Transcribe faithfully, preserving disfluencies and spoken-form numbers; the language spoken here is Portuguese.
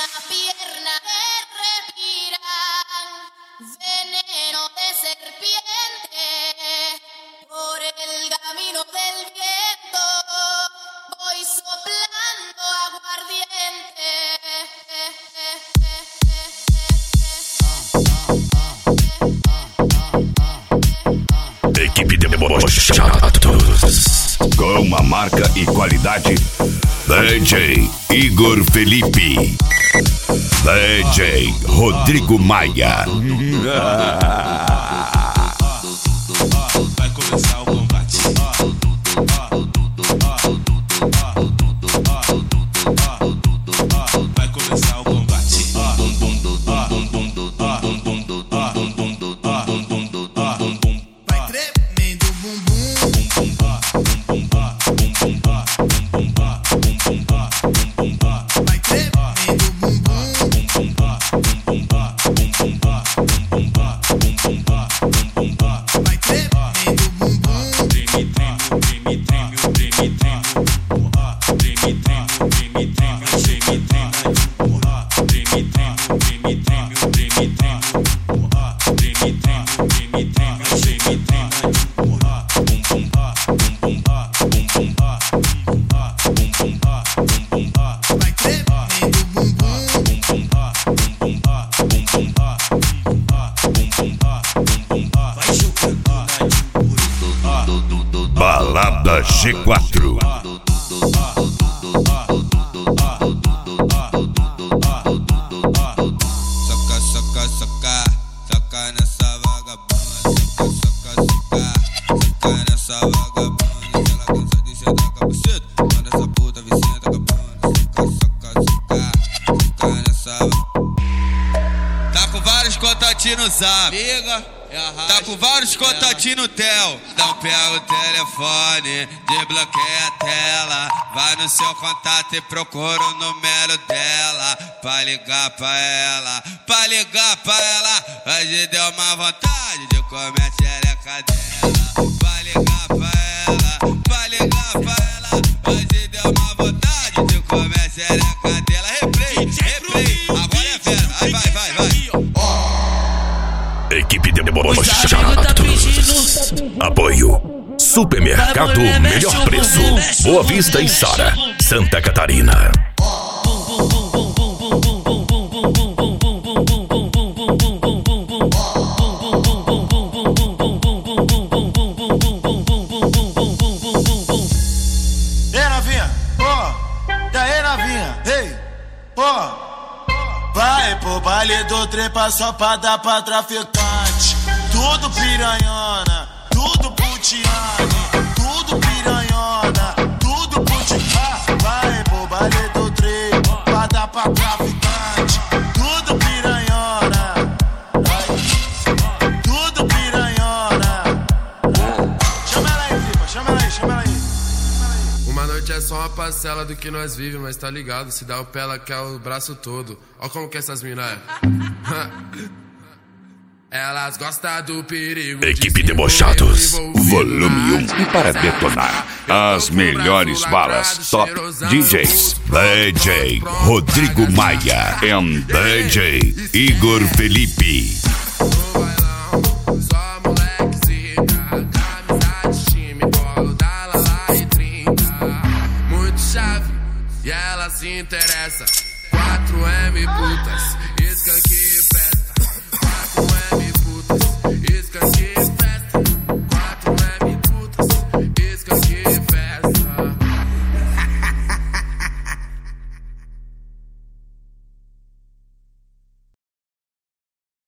una pierna que respiran veneno de serpiente. Por el camino del viento voy soplando aguardiente. Equipe de Debochados, com a marca e qualidade D J Igor Felipe, D J Rodrigo Maia. Vai começar o combate. Vai começar o combate. Vai tremendo bumbum. Vai tremendo bumbum. Vai tremendo bumbum. Treme, treme, treme, treme, treme, treme. Treme, treme, treme, treme, treme, treme. Treme, treme, treme, treme, treme, treme. Treme, treme, treme, treme, treme, treme. Vai tremendo bumbum. Vai jogando na de Balada G quatro. Soca, soca, soca, soca nessa vagabunda. Soca, soca, soca, soca nessa vagabunda. Se ela cansa de chegar com a buceta, manda essa puta vicenta com a bunda. Soca, soca, soca, soca nessa vagabunda. Tá com vários contatinhos no zap, liga. Tá com vários contatinhos no tel. Então pega o telefone, desbloqueia a tela. Vai no seu contato e procura o número dela. Pra ligar pra ela, pra ligar pra ela. Hoje deu uma vontade de comer a xereca dela. Pra ligar pra ela, pra ligar pra ela. Hoje deu uma vontade de comer a xereca dela. Replay, replay, agora é fera. Aí vai, vai, vai. Equipe de Debochados. Apoio Supermercado Melhor Preço, Boa Vista e Sara, Santa Catarina. Ei, novinha, ó, e aí, novinha, ei, ó. Vai pro baile do trepa só pra dar pra traficante. Tudo piranhona, tudo putiane. Tudo piranhona, tudo putiane. Vai pro baile do trepa pra dar pra traficante. Tudo piranhona, tudo piranhona. Chama ela aí, tripa, chama ela aí, chama ela aí. Uma noite é só uma parcela do que nós vivemos, mas tá ligado, se dá o pé ela quer o braço todo. Ó como que essas mina é. Elas gostam do perigo. Equipe de Debochados, volume um. E para detonar as melhores balas, top D Js, D J Rodrigo Maia e D J Igor Felipe. Só moleques e rica, camisa de time, bolo da Lala e trinta. Muito chave, e ela se interessa. quatro M putas, skunk